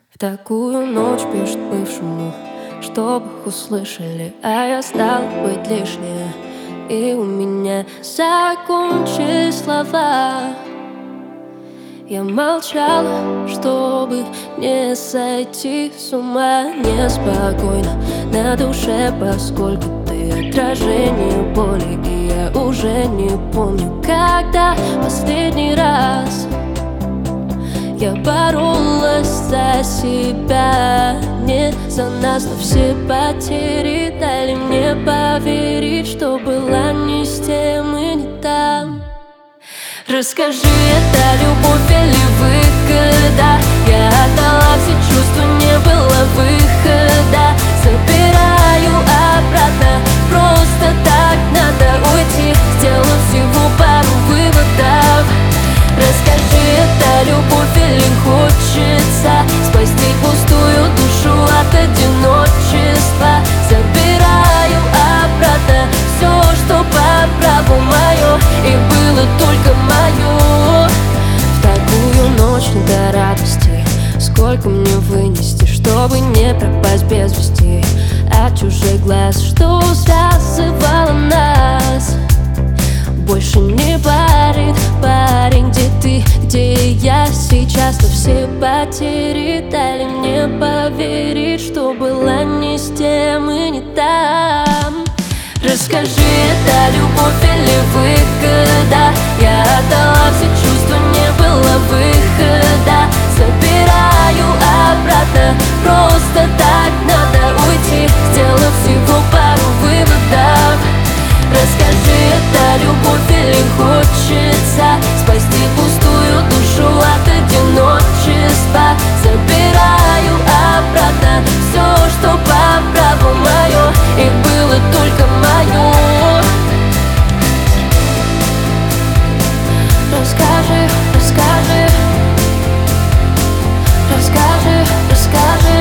В такую ночь пишет бывшему, чтобы их услышали, а я стал быть лишнее, и у меня закончились слова. Я молчала, чтобы не сойти с ума. Неспокойно на душе, поскольку ты отражение боли, и я уже не помню, когда последний раз я боролась за себя, не за нас, но все потери дали мне поверить, что была не с тем и не там. Расскажи, это любовь или выгода? Я отдала все чувства, не было выхода. Забираю обратно, просто так надо уйти, сделав всего пару выводов. Расскажи, это любовь или хочется спасти пустую душу от одиночества? Забираю обратно все, что по праву мое, и было только мое. В такую ночь не до радости, сколько мне вынести, чтобы не пропасть без вести от чужих глаз, что связывало нас. Больше не парит парень, где ты, где я сейчас, но все потери дали мне поверить, что была не с тем и не там. Расскажи, это любовь или выгода? Я отдала все чувства, не было выхода. Забираю обратно, просто так надо уйти, сделав всего пару выводов. Расскажи, это любовь или хочется спасти пустую душу от одиночества? Забираю обратно все, что по праву мое, и было только мое. Расскажи, расскажи, расскажи, расскажи,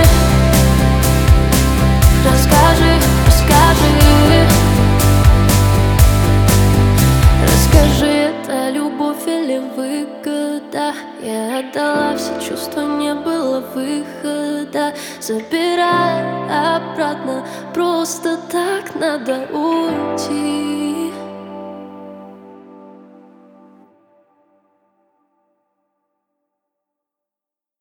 расскажи, расскажи. Расскажи, это любовь или выгода? Я отдала все чувства, не было выхода. Забирай обратно, просто так надо уйти.